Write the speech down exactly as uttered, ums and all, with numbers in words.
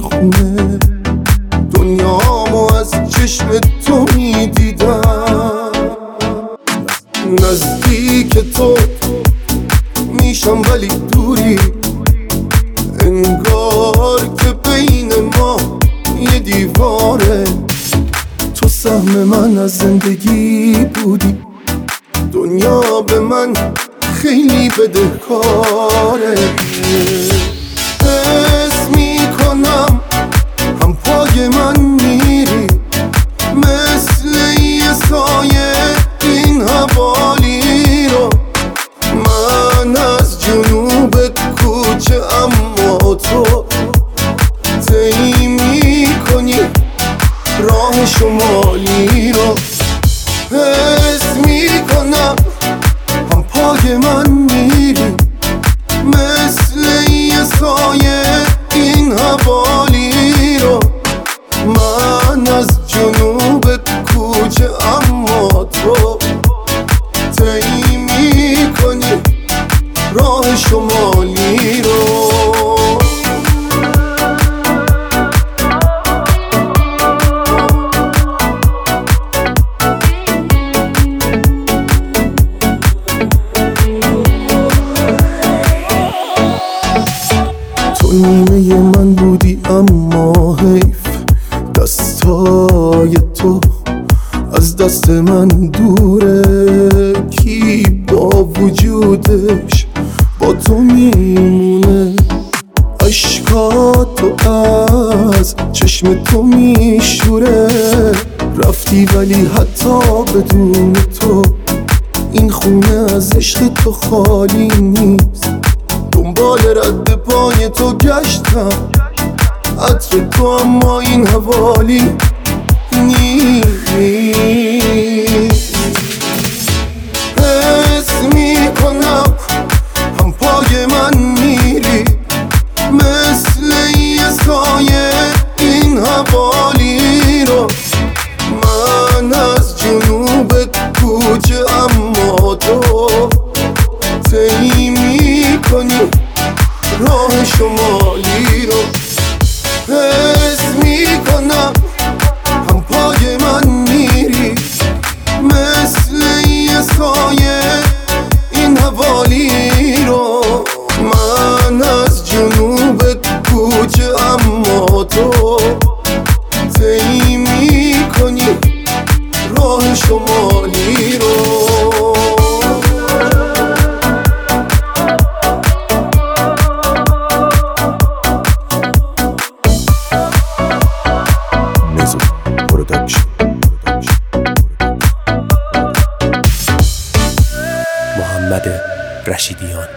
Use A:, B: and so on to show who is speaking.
A: خونه، دنیامو از چشم تو میدیدم. نزدیک تو میشم ولی دوری، انگار که بین ما یه دیواره. تو سهم من از زندگی بودی، دنیا به من خیلی بدهکاره. حس میکنم هم پای من میری، مثل یه سایه این حوالی رو. من از جنوب کوچه اما تو طی میکنی راه شمالی رو. حس میکنم هم پای من میری، مثل یه سایه این حوالی رو. من از جنوب کوچه اما تو طی میکنی راه شمالی رو. تو نیمه من بودی اما حیف، دستای تو از دست من دوره. کی با وجودش با تو میمونه، عشقاتو از چشم تو میشوره. رفتی ولی حتی بدون تو این خونه از عشق تو خالی نیست. دنبال رد پای تو گشتم، عطر تو اما این حوالی نیست. حس میکنم هم پای من میری، مثل یه سایه این حوالی رو. من از جنوب کوچه اما تو طی میکنی راه شمالی رو. حس میکنم هم پای من میری، مثل یه سایه این حوالی رو. من از جنوب کوچه اما تو طی میکنی راه شمالی رو.
B: محمد رشیدیان.